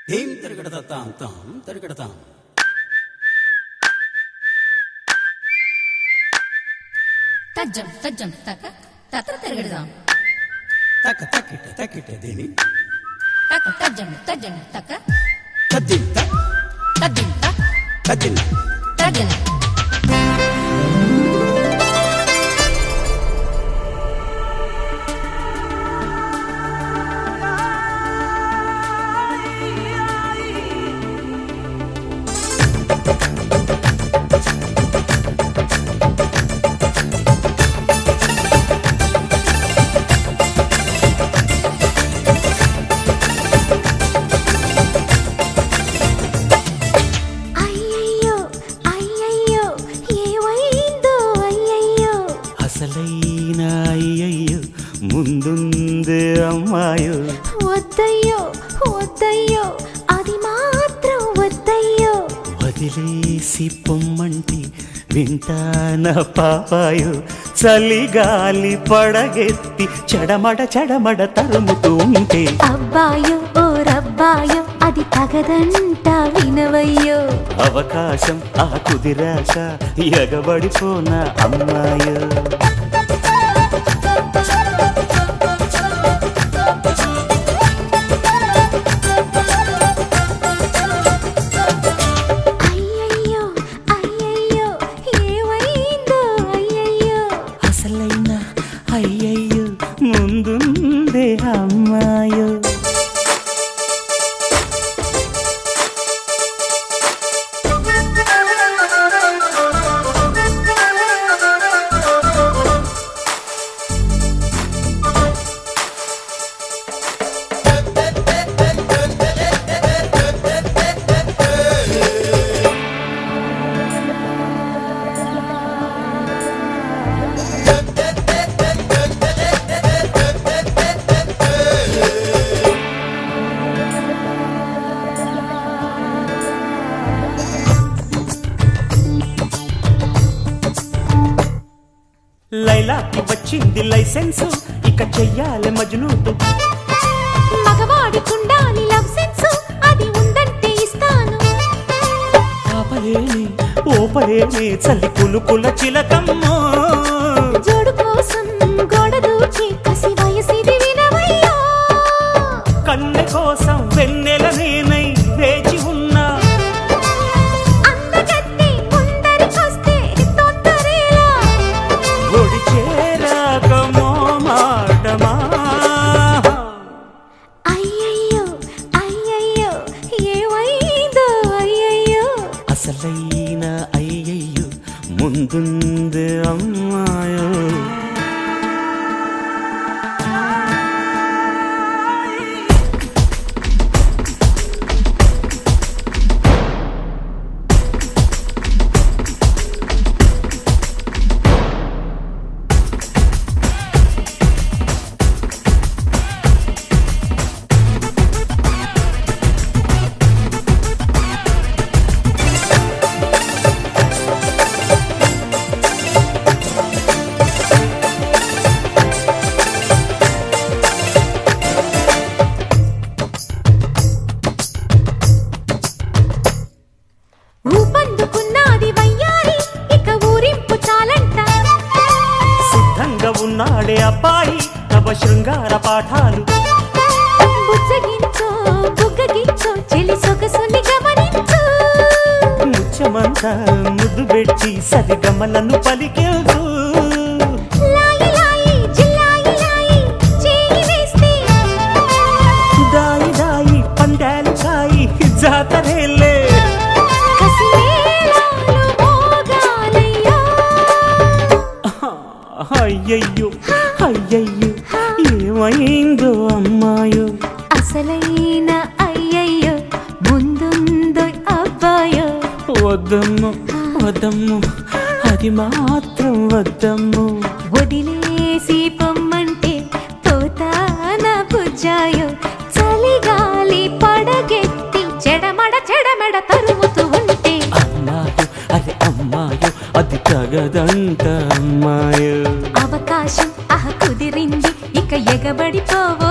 ధీం తిరగడతాం తాం తిరగడతాం తజ్జం తజ్జం తక తత తిరగడదాం తక తకిట తకిట దీని తక తజ్జం తజ్జం తక తద్దిం తక్ తజ్జం తక తద్దిం తజ్జం అయ్యయ్యో ముందుందే అమ్మాయో వద్దయ్యో వద్దయ్యో అది మాత్రం వద్దయ్యో వదిలేసి పొమ్మంటి వింటాన పాపాయో చలిగాలి పడగెత్తి చెడమడ చెడమడ తరుముతూ ఉంటే అబ్బాయో ఓ రబ్బాయో అది తగదంట వినవయ్యో అవకాశం ఆ కుదిరాక ఎగబడిపోన అమ్మాయో అయ్యయ్యో అయ్యయ్యో ఏమైందో అయ్యయ్యో అసలైన అయ్యయ్యో ముందుందే అమ్మాయో లైలాకి వచ్చింది లైసెన్సు ఇక చెయ్యాలి మజ్నూతో మగవాడికుండాలి లవ్ సెన్స్ అది ఉందంటే ఇస్తాను ఆపలేని ఓపలేని చల్లి కులుకుల చిలకమ్మో జోడు కోసం గోడ దూకి కసి వయసిది వినవయ్యో కన్నె కోసం వెన్నెల నేనై వేచి ఉన్నా అందగత్తి ముందరికొస్తే తొందరేలా ఒడి చేరాకమో మాటమా అయ్యయ్యో అయ్యయ్యో ఏమైందో అయ్యయ్యో అసలైన అయ్యయ్యో ముందుంది అమ్మాయో ఊపందుకున్నది వయ్యారి ఇక ఊరింపు చాలంట సిద్ధంగా ఉన్నాడే అబ్బాయి నవ శృంగార పాఠాలు బుజ్జగించో బుగ్గగించో చెలి సొగసుని గమనించు ముచ్చమంతా ముద్దు పెట్టి సరిగమలను పలికేదు లాయి లాయి జిల్లాయి లాయి చేయి వేస్తే దాయి దాయి పందాలు కాయి జాతరేలే కసి మేళాలు మోగాలయ్యో అయ్యయ్యో అయ్యయ్యో ఏమైందో అమ్మాయో అసలైన అయ్యయ్యో ముందుందో అబ్బాయో వద్దమ్ము వద్దమ్ము అది మాత్రం వద్దమ్ము వదిలేసి పొమ్మంటే పోతాన బుజ్జాయో చలిగాలి పడగెత్తి చెడమడ చెడమడ తరుముతూ ఉంటే అమ్మాయో అది అమ్మాయో అది తగదంట అమ్మాయో అవకాశం కుదిరింది ఇక ఎగబడిపోవ